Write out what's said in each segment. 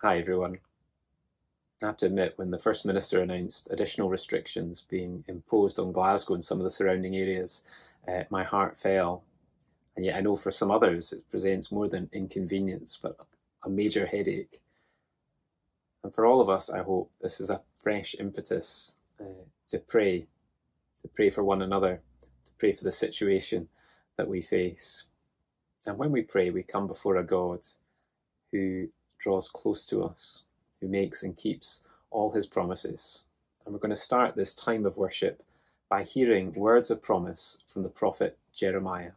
Hi everyone. I have to admit, when the First Minister announced additional restrictions being imposed on Glasgow and some of the surrounding areas, my heart fell. And yet I know for some others it presents more than inconvenience, but a major headache. And for all of us, I hope this is a fresh impetus to pray for one another, to pray for the situation that we face. And when we pray, we come before a God who draws close to us, who makes and keeps all his promises. And we're going to start this time of worship by hearing words of promise from the prophet Jeremiah.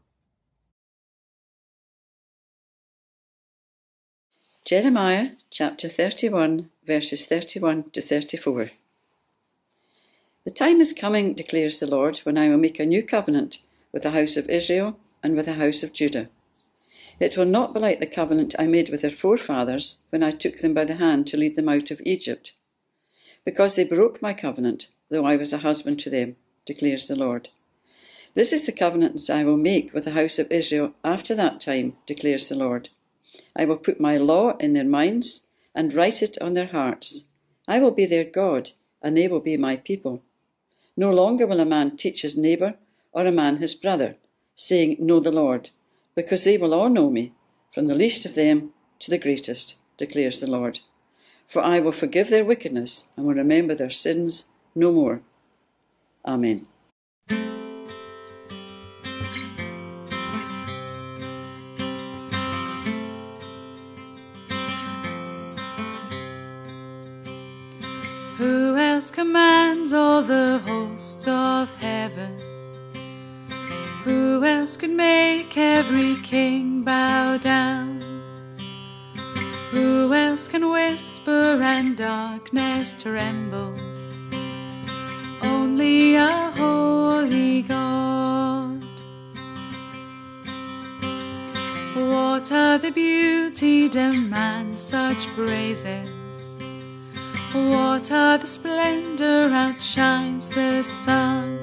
Jeremiah chapter 31, verses 31 to 34. The time is coming, declares the Lord, when I will make a new covenant with the house of Israel and with the house of Judah. It will not be like the covenant I made with their forefathers when I took them by the hand to lead them out of Egypt, because they broke my covenant, though I was a husband to them, declares the Lord. This is the covenant I will make with the house of Israel after that time, declares the Lord. I will put my law in their minds and write it on their hearts. I will be their God, and they will be my people. No longer will a man teach his neighbour or a man his brother, saying, Know the Lord, because they will all know me, from the least of them to the greatest, declares the Lord. For I will forgive their wickedness and will remember their sins no more. Amen. Who else commands all the hosts of heaven? Who else could make every king bow down? Who else can whisper and darkness trembles? Only a holy God. What other beauty demands such praises? What other splendor outshines the sun?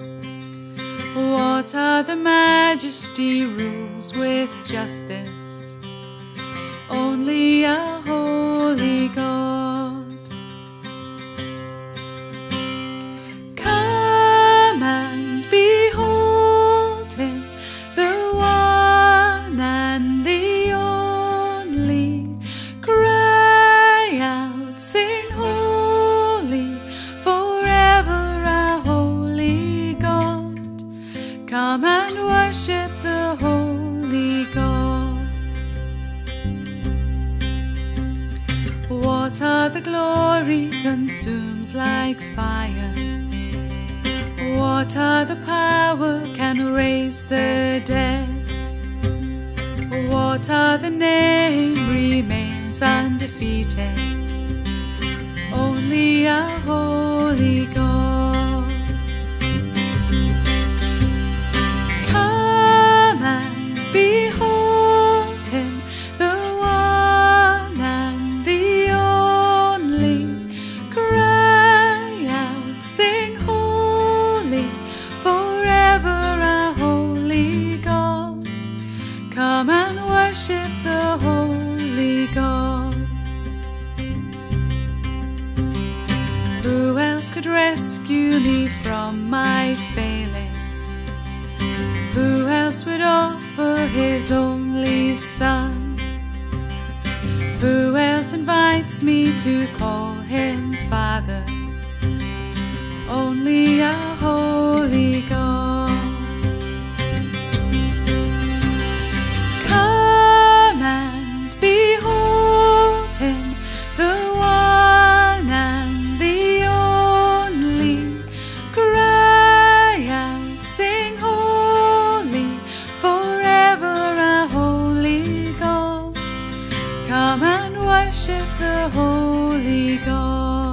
What other majesty rules with justice? Only a holy God. Come and behold him, the one and the only. Cry out, sing holy, forever a holy God. Come and worship the holy God. What other glory consumes like fire? What other power can raise the dead? What other name remains undefeated? Only a holy God. Come and behold him, the one and the only. Cry out, sing holy, forever a holy God. Come and worship the holy God. Who else could rescue me from my failing? Who else would offer his only Son? Who else invites me to call him Father? Only a holy God. Come and behold him, the one and the only. Cry out, sing holy, forever a holy God. Come and worship the holy God.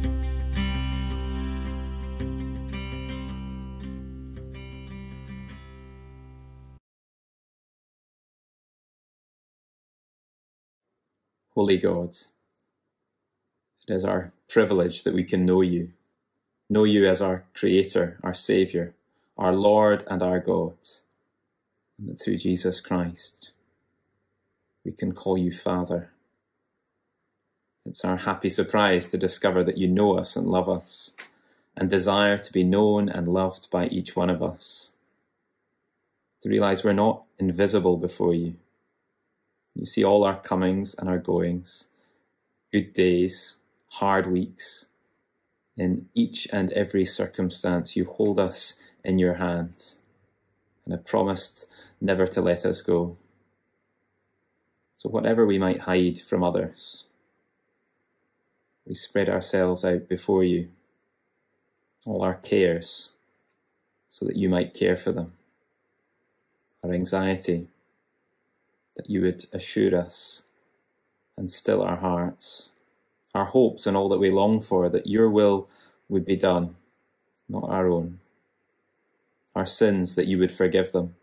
Holy God, it is our privilege that we can know you as our Creator, our Saviour, our Lord and our God, and that through Jesus Christ we can call you Father. It's our happy surprise to discover that you know us and love us, and desire to be known and loved by each one of us. To realise we're not invisible before you. You see all our comings and our goings, good days, hard weeks. In each and every circumstance, you hold us in your hand and have promised never to let us go. So whatever we might hide from others, we spread ourselves out before you, all our cares, so that you might care for them. Our anxiety, that you would assure us and still our hearts. Our hopes and all that we long for, that your will would be done, not our own. Our sins, that you would forgive them.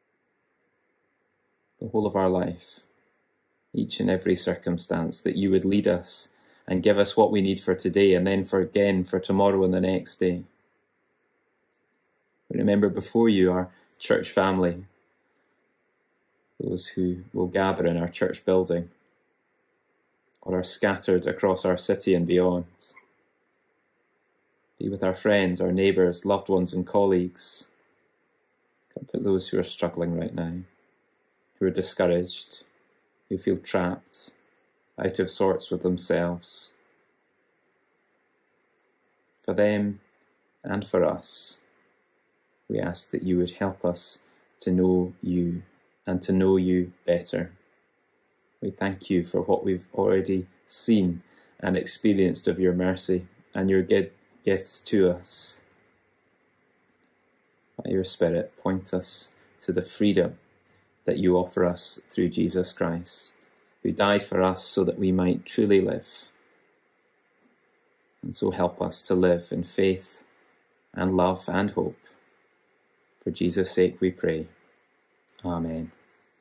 The whole of our life, each and every circumstance, that you would lead us and give us what we need for today and then for tomorrow and the next day. We remember before you our church family, those who will gather in our church building, or are scattered across our city and beyond. Be with our friends, our neighbours, loved ones and colleagues. Comfort those who are struggling right now, who are discouraged, who feel trapped, out of sorts with themselves. For them and for us, we ask that you would help us to know you and to know you better. We thank you for what we've already seen and experienced of your mercy and your gifts to us. By your Spirit, point us to the freedom that you offer us through Jesus Christ, who died for us so that we might truly live. And so help us to live in faith and love and hope. For Jesus' sake we pray. Amen.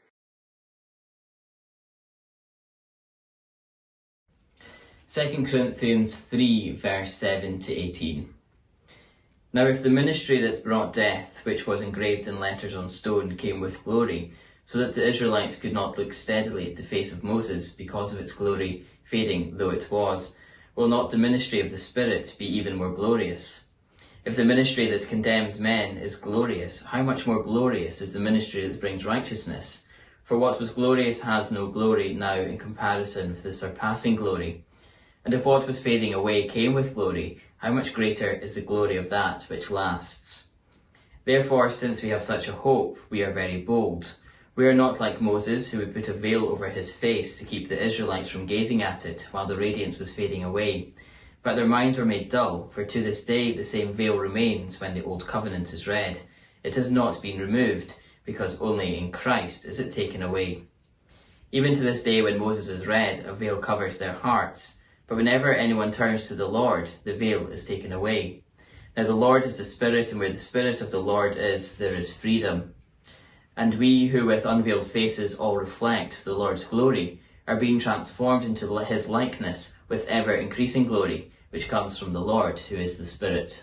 Second Corinthians 3, verse 7 to 18. Now if the ministry that brought death, which was engraved in letters on stone, came with glory, so that the Israelites could not look steadily at the face of Moses because of its glory, fading though it was, will not the ministry of the Spirit be even more glorious? If the ministry that condemns men is glorious, how much more glorious is the ministry that brings righteousness? For what was glorious has no glory now in comparison with the surpassing glory. And if what was fading away came with glory, how much greater is the glory of that which lasts? Therefore, since we have such a hope, we are very bold. We are not like Moses, who would put a veil over his face to keep the Israelites from gazing at it while the radiance was fading away. But their minds were made dull, for to this day the same veil remains when the Old Covenant is read. It has not been removed, because only in Christ is it taken away. Even to this day when Moses is read, a veil covers their hearts. But whenever anyone turns to the Lord, the veil is taken away. Now the Lord is the Spirit, and where the Spirit of the Lord is, there is freedom. And we who with unveiled faces all reflect the Lord's glory are being transformed into his likeness with ever increasing glory, which comes from the Lord, who is the Spirit.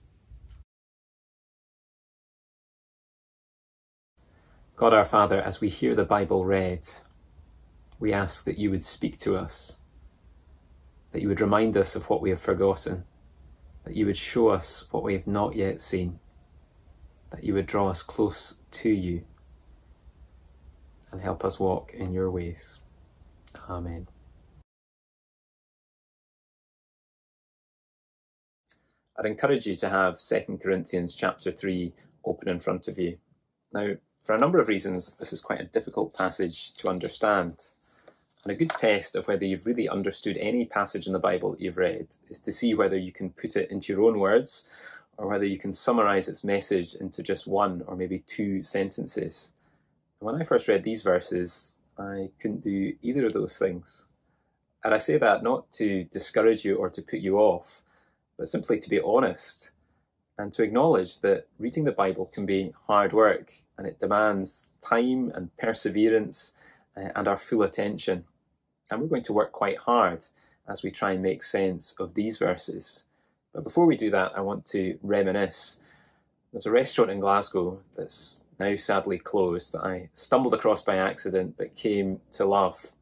God our Father, as we hear the Bible read, we ask that you would speak to us, that you would remind us of what we have forgotten, that you would show us what we have not yet seen, that you would draw us close to you and help us walk in your ways. Amen. I'd encourage you to have 2 Corinthians chapter 3 open in front of you. Now, for a number of reasons, this is quite a difficult passage to understand. And a good test of whether you've really understood any passage in the Bible that you've read is to see whether you can put it into your own words or whether you can summarize its message into just one or maybe two sentences. And when I first read these verses, I couldn't do either of those things. And I say that not to discourage you or to put you off, but simply to be honest and to acknowledge that reading the Bible can be hard work and it demands time and perseverance and our full attention. And we're going to work quite hard as we try and make sense of these verses. But before we do that, I want to reminisce. There's a restaurant in Glasgow that's now sadly closed that I stumbled across by accident but came to love.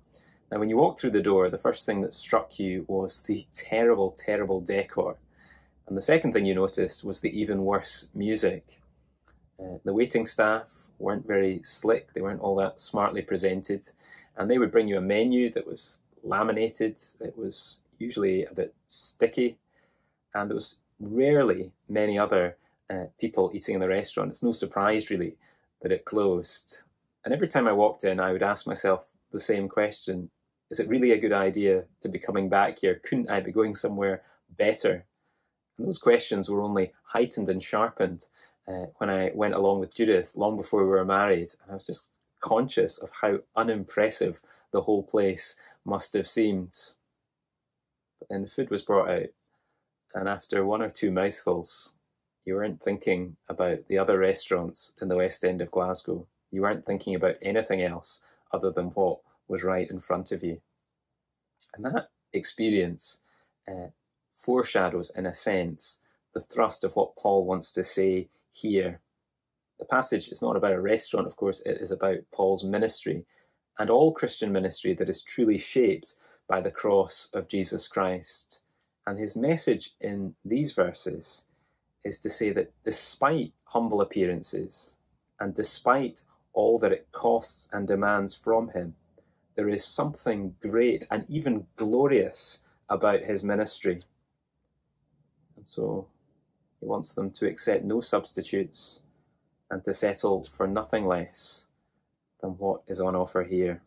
Now, when you walked through the door, the first thing that struck you was the terrible, terrible decor. And the second thing you noticed was the even worse music. The waiting staff weren't very slick. They weren't all that smartly presented. And they would bring you a menu that was laminated. It was usually a bit sticky. And there was rarely many other people eating in the restaurant. It's no surprise, really, that it closed. And every time I walked in, I would ask myself the same question. Is it really a good idea to be coming back here? Couldn't I be going somewhere better? And those questions were only heightened and sharpened when I went along with Judith long before we were married. And I was just conscious of how unimpressive the whole place must have seemed. But then the food was brought out, and after one or two mouthfuls, you weren't thinking about the other restaurants in the West End of Glasgow. You weren't thinking about anything else other than what was right in front of you. And that experience foreshadows, in a sense, the thrust of what Paul wants to say here. The passage is not about a restaurant, of course, it is about Paul's ministry and all Christian ministry that is truly shaped by the cross of Jesus Christ. And his message in these verses is to say that despite humble appearances and despite all that it costs and demands from him, there is something great and even glorious about his ministry. And so he wants them to accept no substitutes and to settle for nothing less than what is on offer here.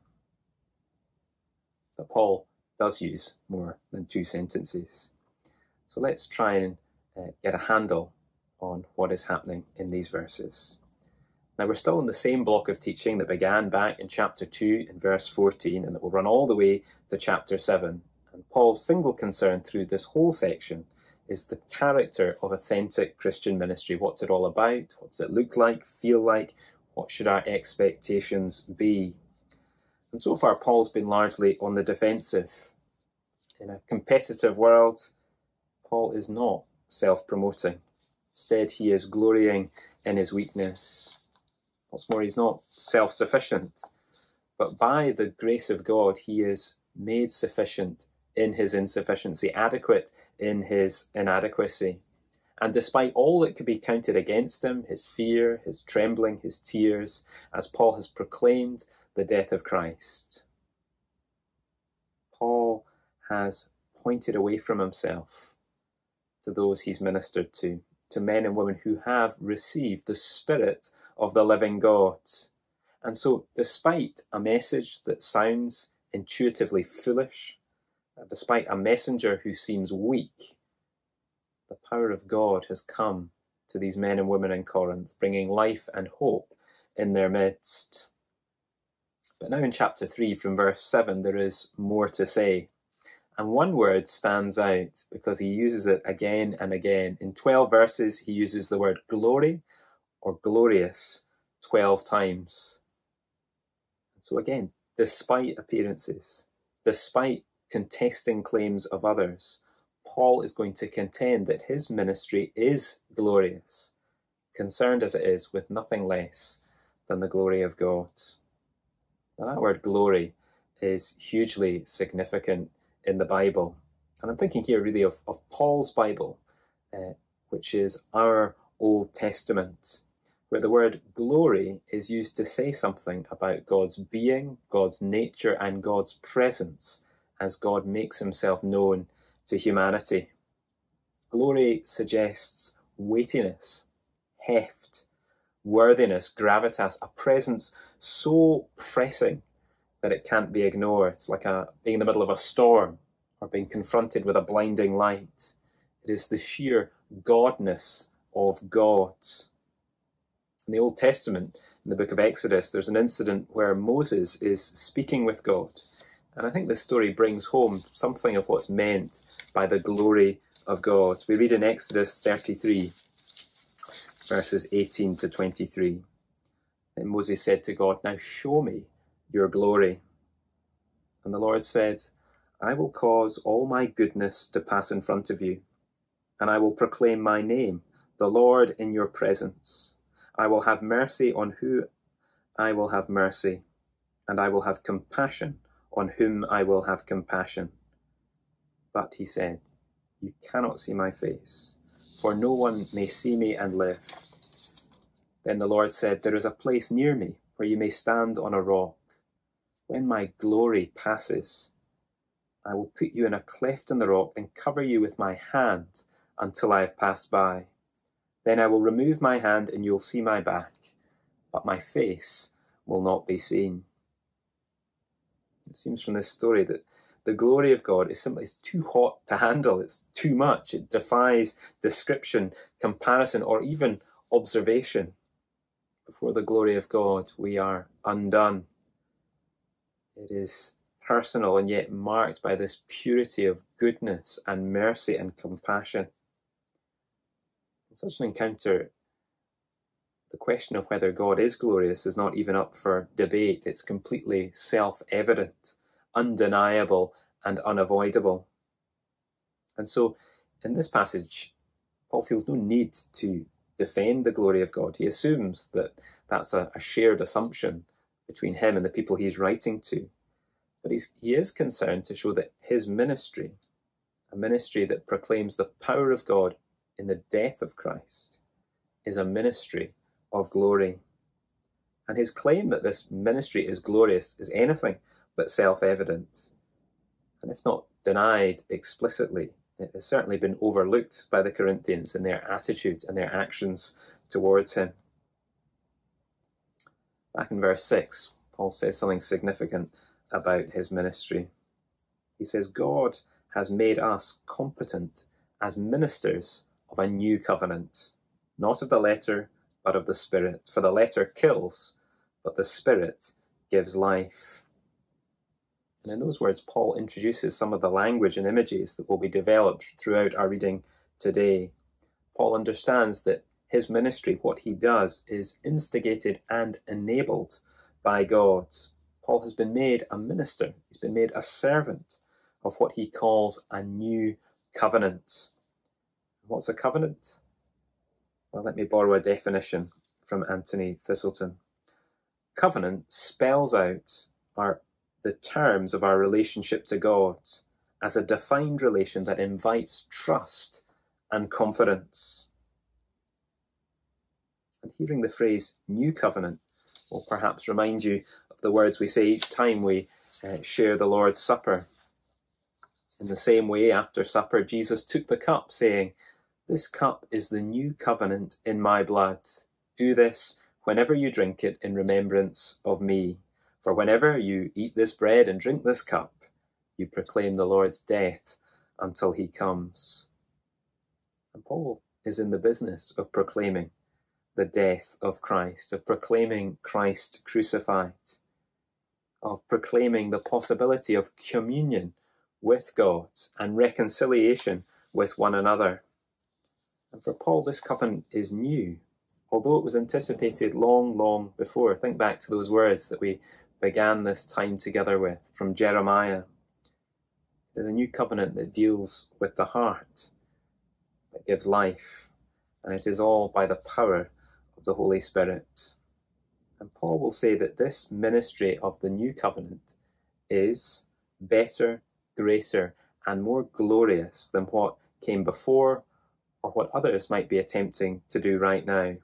But Paul does use more than two sentences. So let's try and get a handle on what is happening in these verses. Now, we're still in the same block of teaching that began back in chapter 2 in verse 14 and that will run all the way to chapter 7. And Paul's single concern through this whole section is the character of authentic Christian ministry. What's it all about? What's it look like, feel like? What should our expectations be? And so far, Paul's been largely on the defensive. In a competitive world, Paul is not self-promoting. Instead, he is glorying in his weakness. What's more, he's not self-sufficient. But by the grace of God, he is made sufficient in his insufficiency, adequate in his inadequacy. And despite all that could be counted against him, his fear, his trembling, his tears, as Paul has proclaimed the death of Christ, Paul has pointed away from himself to those he's ministered to men and women who have received the Spirit of the living God. And so, despite a message that sounds intuitively foolish, despite a messenger who seems weak, the power of God has come to these men and women in Corinth, bringing life and hope in their midst. But now in chapter 3 from verse 7 there is more to say. And one word stands out because he uses it again and again. In 12 verses he uses the word glory or glorious 12 times. And so again, despite appearances, despite contesting claims of others, Paul is going to contend that his ministry is glorious, concerned as it is with nothing less than the glory of God. Now that word glory is hugely significant in the Bible. And I'm thinking here really of Paul's Bible, which is our Old Testament, where the word glory is used to say something about God's being, God's nature, and God's presence as God makes himself known to humanity. Glory suggests weightiness, heft, worthiness, gravitas, a presence so pressing that it can't be ignored. It's like being in the middle of a storm or being confronted with a blinding light. It is the sheer godness of God. In the Old Testament, in the book of Exodus, there's an incident where Moses is speaking with God. And I think this story brings home something of what's meant by the glory of God. We read in Exodus 33, verses 18 to 23. And Moses said to God, "Now show me your glory." And the Lord said, "I will cause all my goodness to pass in front of you, and I will proclaim my name, the Lord, in your presence. I will have mercy on who I will have mercy, and I will have compassion on whom I will have compassion. But he said, you cannot see my face, for no one may see me and live. Then the Lord said, there is a place near me where you may stand on a rock. When my glory passes, I will put you in a cleft in the rock and cover you with my hand until I have passed by. Then I will remove my hand and you'll see my back, but my face will not be seen. It seems from this story that the glory of God is simply too hot to handle. It's too much. It defies description, comparison, or even observation. Before the glory of God, we are undone. It is personal and yet marked by this purity of goodness and mercy and compassion. In such an encounter, the question of whether God is glorious is not even up for debate. It's completely self-evident, undeniable, and unavoidable. And so, in this passage, Paul feels no need to defend the glory of God. He assumes that that's a shared assumption between him and the people he's writing to. But he is concerned to show that his ministry, a ministry that proclaims the power of God in the death of Christ, is a ministry of glory. And his claim that this ministry is glorious is anything but self-evident. And if not denied explicitly, it has certainly been overlooked by the Corinthians in their attitude and their actions towards him. Back in verse 6, Paul says something significant about his ministry. He says, God has made us competent as ministers of a new covenant, not of the letter, but of the Spirit. For the letter kills, but the Spirit gives life. And in those words, Paul introduces some of the language and images that will be developed throughout our reading today. Paul understands that his ministry, what he does, is instigated and enabled by God. Paul has been made a minister. He's been made a servant of what he calls a new covenant. What's a covenant? Well, let me borrow a definition from Anthony Thistleton. Covenant spells out the terms of our relationship to God as a defined relation that invites trust and confidence. And hearing the phrase new covenant will perhaps remind you of the words we say each time we share the Lord's Supper. In the same way, after supper, Jesus took the cup, saying, "This cup is the new covenant in my blood. Do this whenever you drink it in remembrance of me. For whenever you eat this bread and drink this cup, you proclaim the Lord's death until he comes." And Paul is in the business of proclaiming the death of Christ, of proclaiming Christ crucified, of proclaiming the possibility of communion with God and reconciliation with one another. And for Paul, this covenant is new, although it was anticipated long, long before. Think back to those words that we began this time together with from Jeremiah. It is a new covenant that deals with the heart, that gives life, and it is all by the power of the Holy Spirit. And Paul will say that this ministry of the new covenant is better, greater, and more glorious than what came before or what others might be attempting to do right now.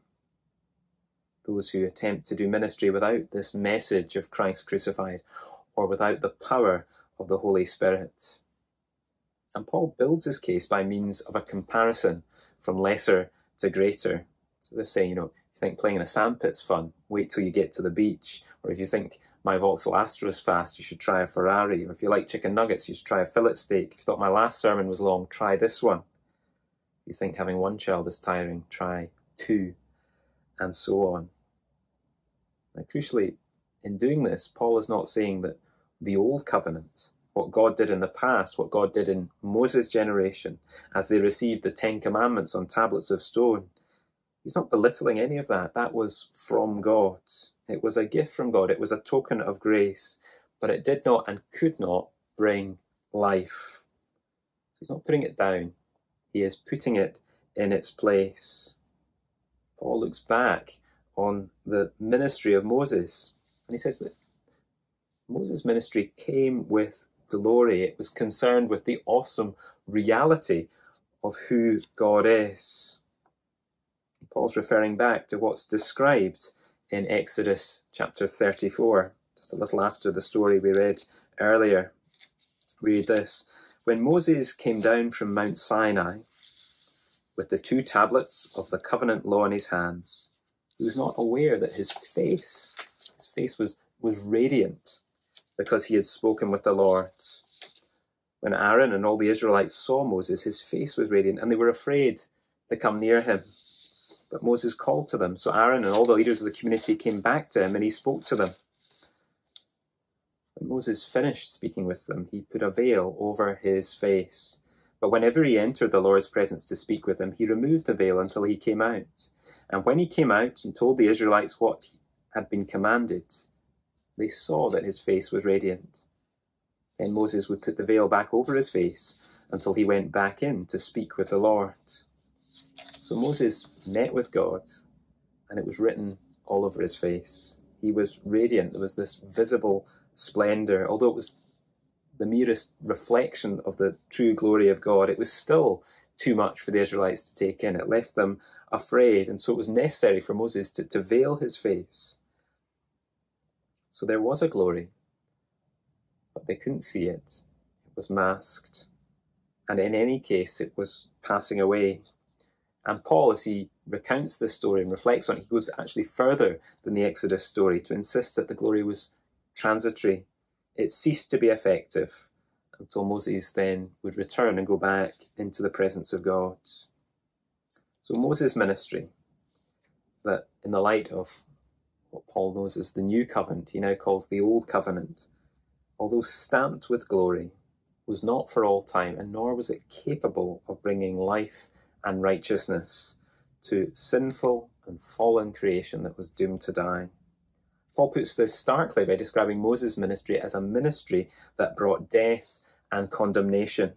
Those who attempt to do ministry without this message of Christ crucified or without the power of the Holy Spirit. And Paul builds his case by means of a comparison from lesser to greater. So they're saying, if you think playing in a sandpit's fun, wait till you get to the beach. Or if you think my Vauxhall Astra is fast, you should try a Ferrari. Or if you like chicken nuggets, you should try a fillet steak. If you thought my last sermon was long, try this one. If you think having one child is tiring, try two, and so on. Now, crucially, in doing this, Paul is not saying that the old covenant, what God did in the past, what God did in Moses' generation, as they received the 10 Commandments on tablets of stone, he's not belittling any of that. That was from God. It was a gift from God. It was a token of grace, but it did not and could not bring life. So he's not putting it down. He is putting it in its place. Paul looks back on the ministry of Moses, and he says that Moses' ministry came with glory. It was concerned with the awesome reality of who God is. Paul's referring back to what's described in Exodus chapter 34, just a little after the story we read earlier. We read this: "When Moses came down from Mount Sinai with the 2 tablets of the covenant law in his hands, he was not aware that his face was radiant, because he had spoken with the Lord. When Aaron and all the Israelites saw Moses, his face was radiant, and they were afraid to come near him. But Moses called to them. So Aaron and all the leaders of the community came back to him, and he spoke to them. When Moses finished speaking with them, he put a veil over his face. But whenever he entered the Lord's presence to speak with them, he removed the veil until he came out. And when he came out and told the Israelites what had been commanded, they saw that his face was radiant. Then Moses would put the veil back over his face until he went back in to speak with the Lord." So Moses met with God, and it was written all over his face. He was radiant. There was this visible splendor. Although it was the merest reflection of the true glory of God, it was still too much for the Israelites to take in. It left them afraid, and so it was necessary for Moses to veil his face. So there was a glory, but they couldn't see it. It was masked. And in any case, it was passing away. And Paul, as he recounts this story and reflects on it, he goes actually further than the Exodus story to insist that the glory was transitory. It ceased to be effective until Moses then would return and go back into the presence of God. So Moses' ministry, that in the light of what Paul knows as the new covenant, he now calls the old covenant, although stamped with glory, was not for all time, and nor was it capable of bringing life and righteousness to sinful and fallen creation that was doomed to die. Paul puts this starkly by describing Moses' ministry as a ministry that brought death and condemnation.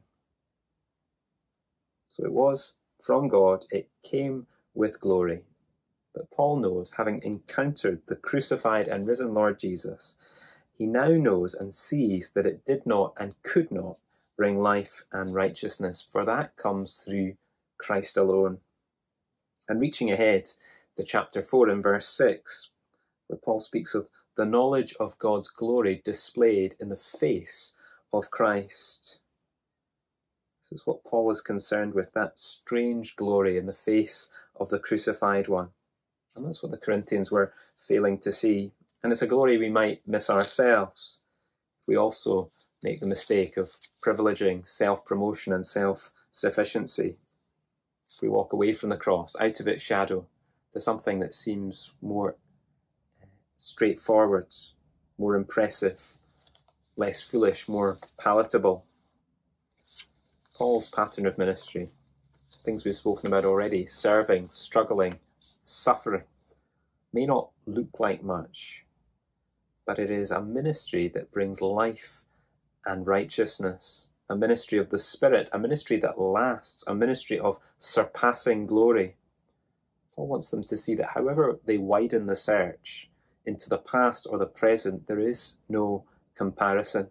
So it was from God, it came with glory. But Paul knows, having encountered the crucified and risen Lord Jesus, he now knows and sees that it did not and could not bring life and righteousness, for that comes through Christ alone. And reaching ahead to chapter 4 and verse 6, where Paul speaks of the knowledge of God's glory displayed in the face of Christ. This is what Paul is concerned with, that strange glory in the face of the crucified one. And that's what the Corinthians were failing to see. And it's a glory we might miss ourselves if we also make the mistake of privileging self-promotion and self-sufficiency. If we walk away from the cross, out of its shadow, to something that seems more straightforward, more impressive, less foolish, more palatable. Paul's pattern of ministry, things we've spoken about already, serving, struggling, suffering, may not look like much, but it is a ministry that brings life and righteousness, a ministry of the Spirit, a ministry that lasts, a ministry of surpassing glory. Paul wants them to see that however they widen the search into the past or the present, there is no comparison.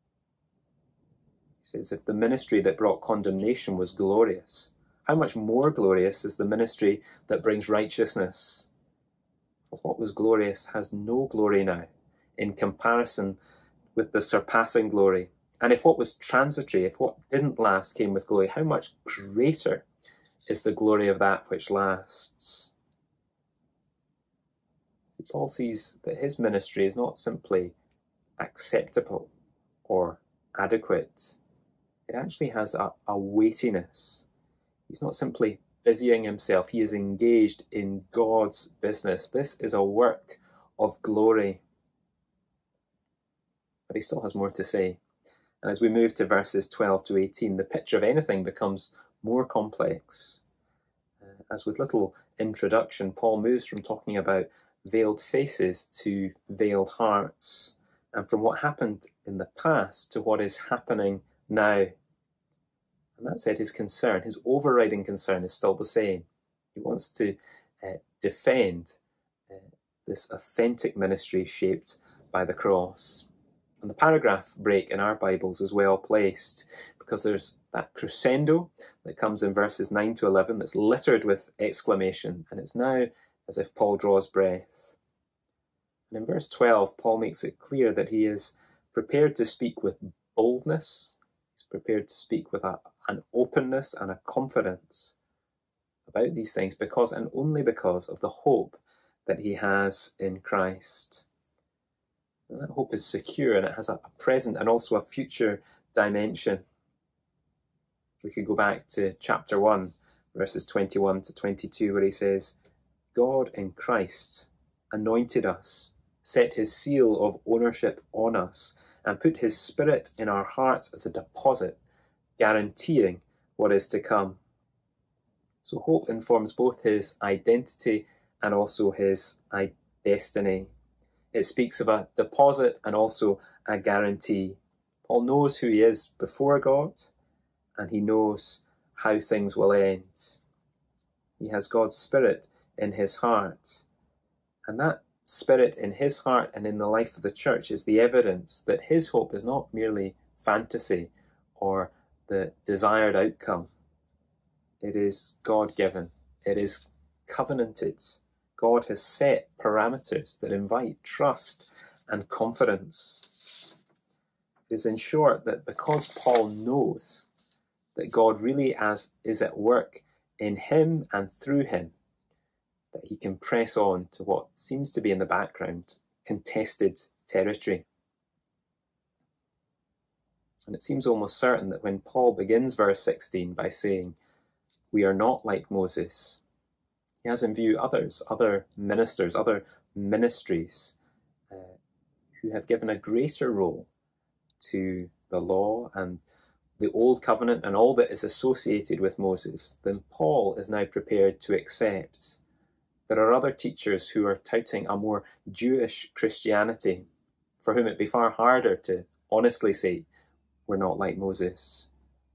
He says, if the ministry that brought condemnation was glorious, how much more glorious is the ministry that brings righteousness? For what was glorious has no glory now in comparison with the surpassing glory. And if what was transitory, if what didn't last came with glory, how much greater is the glory of that which lasts? Paul sees that his ministry is not simply acceptable or adequate. It actually has a weightiness. He's not simply busying himself, he is engaged in God's business. This is a work of glory. But he still has more to say. And as we move to verses 12 to 18, the picture of anything becomes more complex. As with little introduction, Paul moves from talking about veiled faces to veiled hearts, and from what happened in the past to what is happening now. And that said, his concern, his overriding concern, is still the same. He wants to defend this authentic ministry shaped by the cross. And the paragraph break in our Bibles is well placed, because there's that crescendo that comes in verses 9 to 11 that's littered with exclamation, and it's now as if Paul draws breath. And in verse 12, Paul makes it clear that he is prepared to speak with boldness. He's prepared to speak with an openness and a confidence about these things, because and only because of the hope that he has in Christ. And that hope is secure, and it has a present and also a future dimension. We could go back to chapter 1, verses 21 to 22, where he says, God in Christ anointed us, set his seal of ownership on us, and put his Spirit in our hearts as a deposit, guaranteeing what is to come. So hope informs both his identity and also his destiny. It speaks of a deposit and also a guarantee. Paul knows who he is before God, and he knows how things will end. He has God's Spirit in his heart, and that Spirit in his heart and in the life of the church is the evidence that his hope is not merely fantasy or the desired outcome. It is God-given. It is covenanted. God has set parameters that invite trust and confidence. It is in short that because Paul knows that God really is at work in him and through him, that he can press on to what seems to be in the background, contested territory. And it seems almost certain that when Paul begins verse 16 by saying, we are not like Moses, he has in view others, other ministers, other ministries who have given a greater role to the law and the Old Covenant and all that is associated with Moses than Paul is now prepared to accept. There are other teachers who are touting a more Jewish Christianity, for whom it would be far harder to honestly say, we're not like Moses.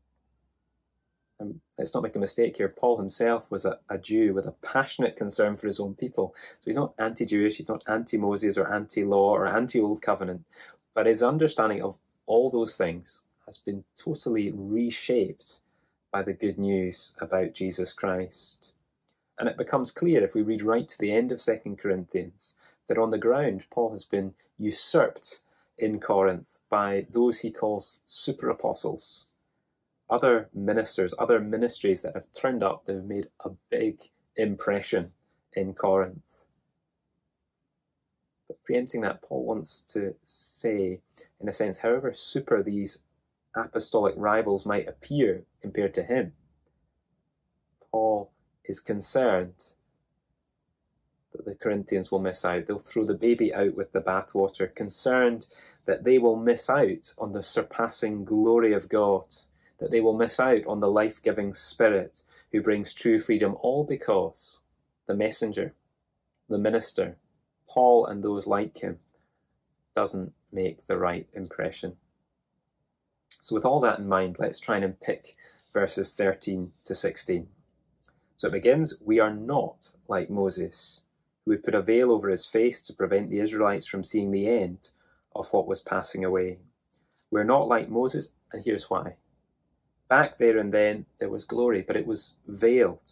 And let's not make a mistake here. Paul himself was a Jew with a passionate concern for his own people. So he's not anti-Jewish, he's not anti-Moses or anti-law or anti-Old Covenant, but his understanding of all those things has been totally reshaped by the good news about Jesus Christ. And it becomes clear if we read right to the end of 2 Corinthians that on the ground Paul has been usurped in Corinth by those he calls super apostles. Other ministers, other ministries that have turned up, they've made a big impression in Corinth. But preempting that, Paul wants to say, in a sense, however super these apostolic rivals might appear compared to him, Paul is concerned that the Corinthians will miss out. They'll throw the baby out with the bathwater, concerned that they will miss out on the surpassing glory of God, that they will miss out on the life-giving Spirit who brings true freedom, all because the messenger, the minister, Paul and those like him, doesn't make the right impression. So with all that in mind, let's try and unpick verses 13 to 16. So it begins, we are not like Moses, who would put a veil over his face to prevent the Israelites from seeing the end of what was passing away. We're not like Moses, and here's why. Back there and then, there was glory, but it was veiled.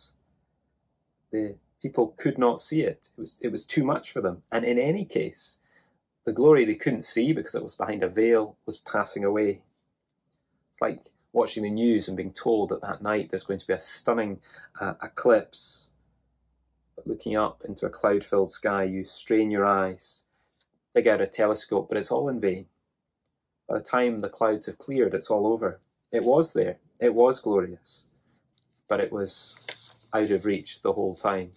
The people could not see it. It was too much for them. And in any case, the glory they couldn't see because it was behind a veil was passing away. It's like watching the news and being told that that night there's going to be a stunning eclipse. But looking up into a cloud-filled sky, you strain your eyes, dig out a telescope, but it's all in vain. By the time the clouds have cleared, it's all over. It was there. It was glorious. But it was out of reach the whole time.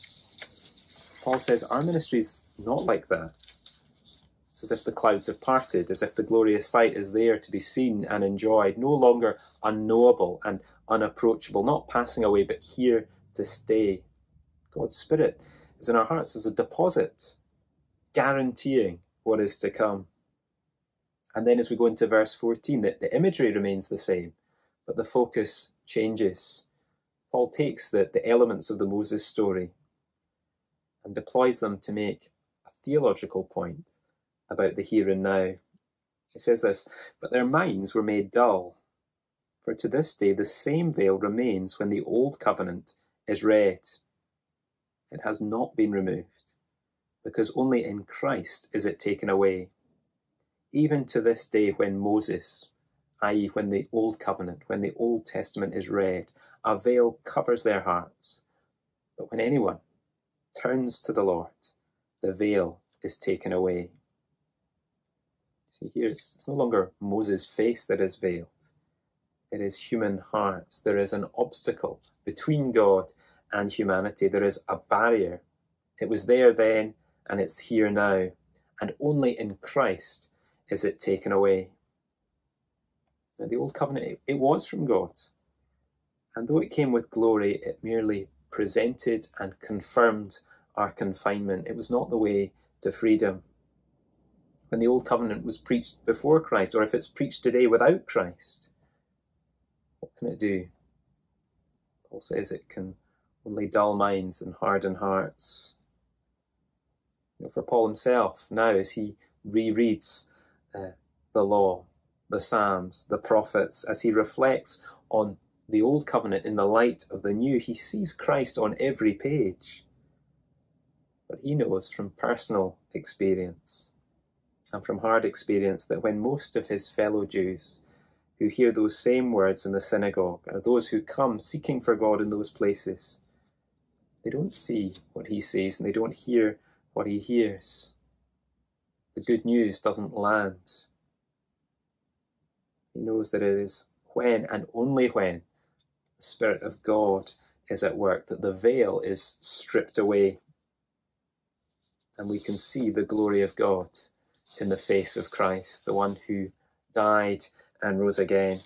Paul says our ministry's not like that. It's as if the clouds have parted, as if the glorious sight is there to be seen and enjoyed, no longer unknowable and unapproachable, not passing away, but here to stay. God's Spirit is in our hearts as a deposit, guaranteeing what is to come. And then as we go into verse 14, the imagery remains the same, but the focus changes. Paul takes the elements of the Moses story and deploys them to make a theological point about the here and now. It says this, "But their minds were made dull. For to this day the same veil remains when the old covenant is read. It has not been removed, because only in Christ is it taken away. Even to this day when Moses, i.e. when the old covenant, when the Old Testament is read, a veil covers their hearts. But when anyone turns to the Lord, the veil is taken away." See here, it's no longer Moses' face that is veiled. It is human hearts. There is an obstacle between God and humanity. There is a barrier. It was there then, and it's here now. And only in Christ is it taken away. Now, the Old Covenant, it was from God. And though it came with glory, it merely presented and confirmed our confinement. It was not the way to freedom. When the Old Covenant was preached before Christ, or if it's preached today without Christ, what can it do? Paul says it can only dull minds and harden hearts. For Paul himself, now as he rereads the law, the Psalms, the prophets, as he reflects on the Old Covenant in the light of the New, he sees Christ on every page. But he knows from personal experience and from hard experience that when most of his fellow Jews who hear those same words in the synagogue, or those who come seeking for God in those places, they don't see what he sees and they don't hear what he hears. The good news doesn't land. He knows that it is when and only when the Spirit of God is at work that the veil is stripped away and we can see the glory of God in the face of Christ, the one who died and rose again.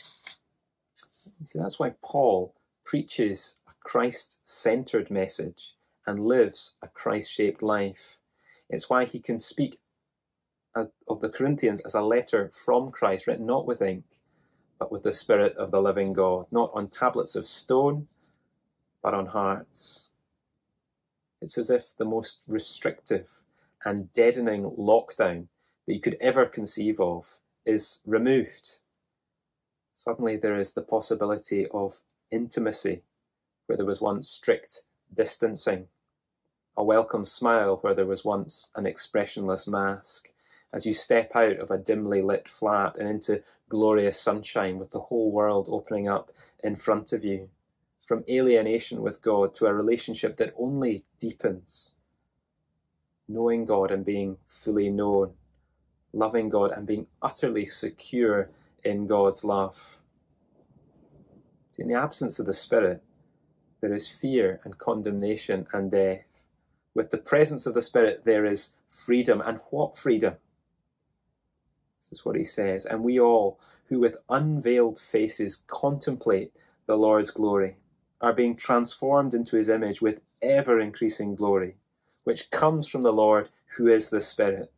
See, that's why Paul preaches a Christ-centered message and lives a Christ-shaped life. It's why he can speak of the Corinthians as a letter from Christ, written not with ink, but with the Spirit of the living God, not on tablets of stone, but on hearts. It's as if the most restrictive and deadening lockdown that you could ever conceive of is removed. Suddenly there is the possibility of intimacy where there was once strict distancing, a welcome smile where there was once an expressionless mask, as you step out of a dimly lit flat and into glorious sunshine with the whole world opening up in front of you, from alienation with God to a relationship that only deepens, knowing God and being fully known, loving God and being utterly secure in God's love. In the absence of the Spirit, there is fear and condemnation and death. With the presence of the Spirit, there is freedom. And what freedom? This is what he says. "And we all, who with unveiled faces contemplate the Lord's glory, are being transformed into his image with ever-increasing glory, which comes from the Lord, who is the Spirit."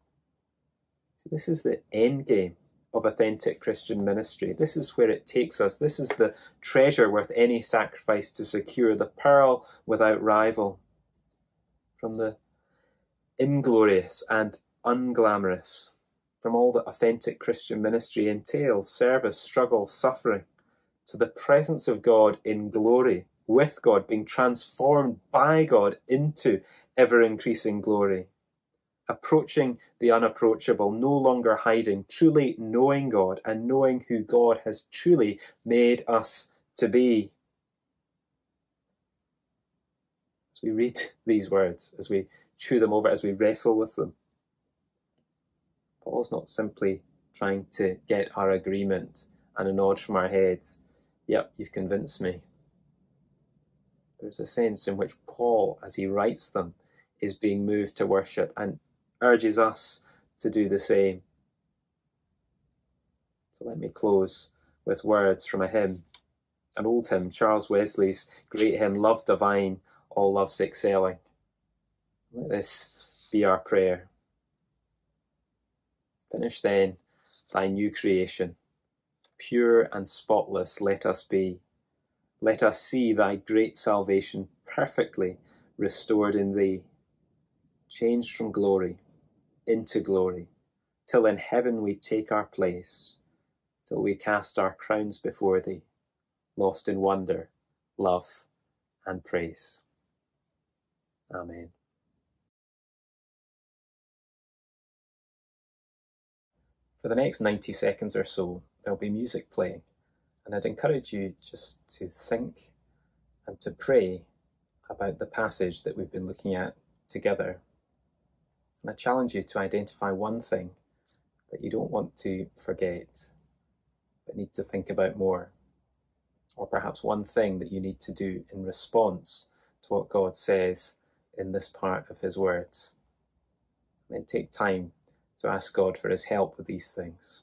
So this is the end game of authentic Christian ministry. This is where it takes us. This is the treasure worth any sacrifice to secure, the pearl without rival. From the inglorious and unglamorous, from all that authentic Christian ministry entails, service, struggle, suffering, to the presence of God in glory, with God, being transformed by God into ever-increasing glory, approaching the unapproachable, no longer hiding, truly knowing God and knowing who God has truly made us to be. As we read these words, as we chew them over, as we wrestle with them, Paul's not simply trying to get our agreement and a nod from our heads. Yep, you've convinced me. There's a sense in which Paul, as he writes them, is being moved to worship and urges us to do the same. So let me close with words from a hymn, an old hymn, Charles Wesley's great hymn, "Love Divine, All Loves Excelling." Let this be our prayer. Finish then thy new creation. Pure and spotless let us be. Let us see thy great salvation perfectly restored in thee, changed from glory into glory, till in heaven we take our place, till we cast our crowns before thee, lost in wonder, love, and praise. Amen. For the next 90 seconds or so, there'll be music playing, and I'd encourage you just to think and to pray about the passage that we've been looking at together. And I challenge you to identify one thing that you don't want to forget, but need to think about more, or perhaps one thing that you need to do in response to what God says in this part of his words. And then take time to ask God for his help with these things.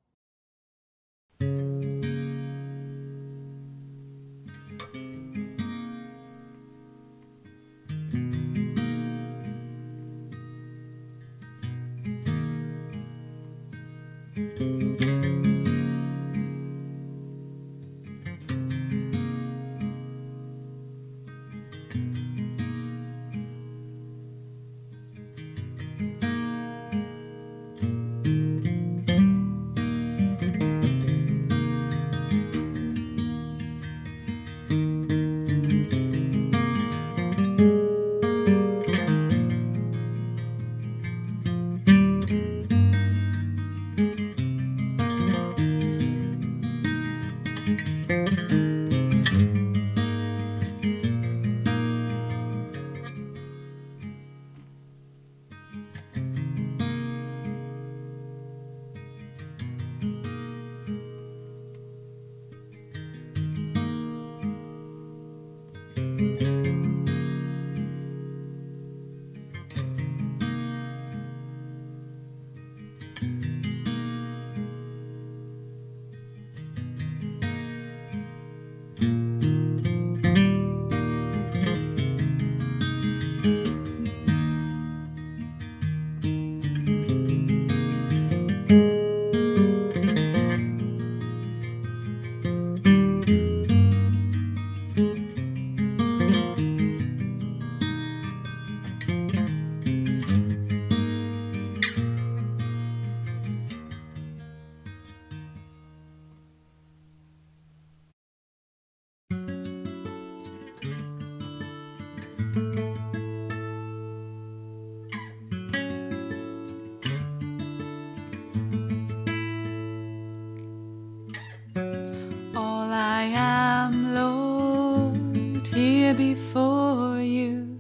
Before you,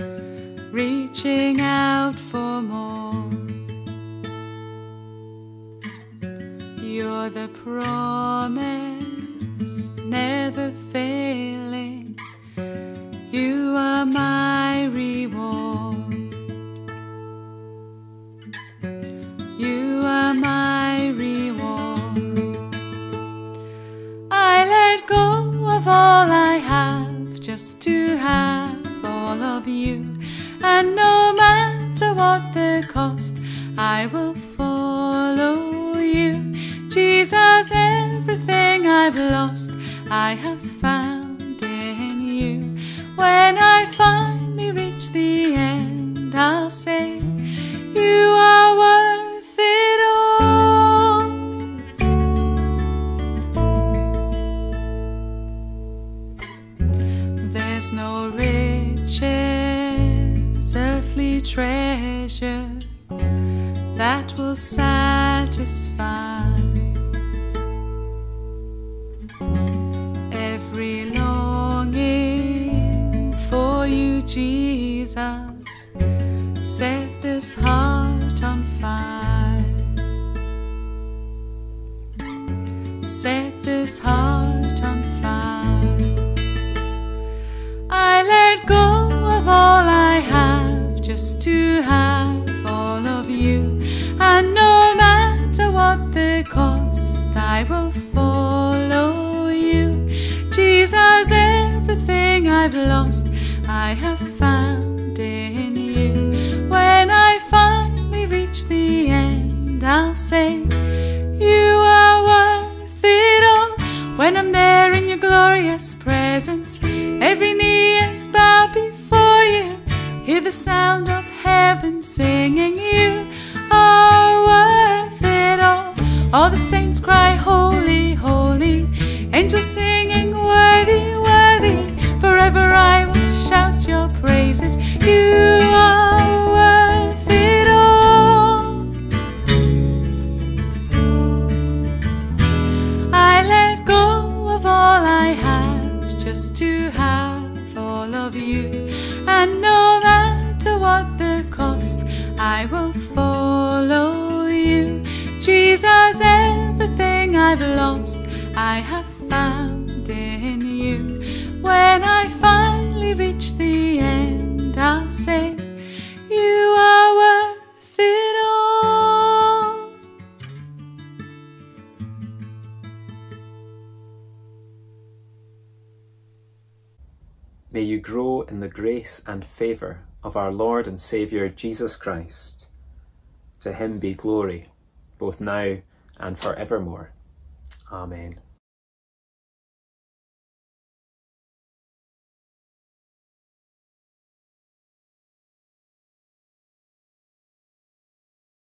reaching out for more. You're the promise, never failing. You are my reward. You are my reward. I let go of all I have, just to have all of you, and no matter what the cost, I will follow you. Jesus, everything I've lost, I have found in you. When I finally reach the end, I'll say, you are worth it all. There's no riches, earthly treasure that will satisfy every longing for you, Jesus. Set this heart on fire. Set this heart on fire. I let go of all I have, just to have all of you, and no matter what the cost, I will follow you. Jesus, everything I've lost, I have found in you. When I finally reach the end, I'll say, you are worth it all. When I'm there in your glorious presence, every knee is bowed before you. Hear the sound of heaven singing, you are worth the saints cry, holy, holy. Angels singing, worthy, worthy. Forever I will shout your praises. You are worth it all. I let go of all I have just to have all of you. And no matter what the cost, I will follow you. Jesus, everything I've lost, I have found in you. When I finally reach the end, I'll say, you are worth it all. May you grow in the grace and favour of our Lord and Saviour Jesus Christ. To him be glory, both now and forevermore. Amen.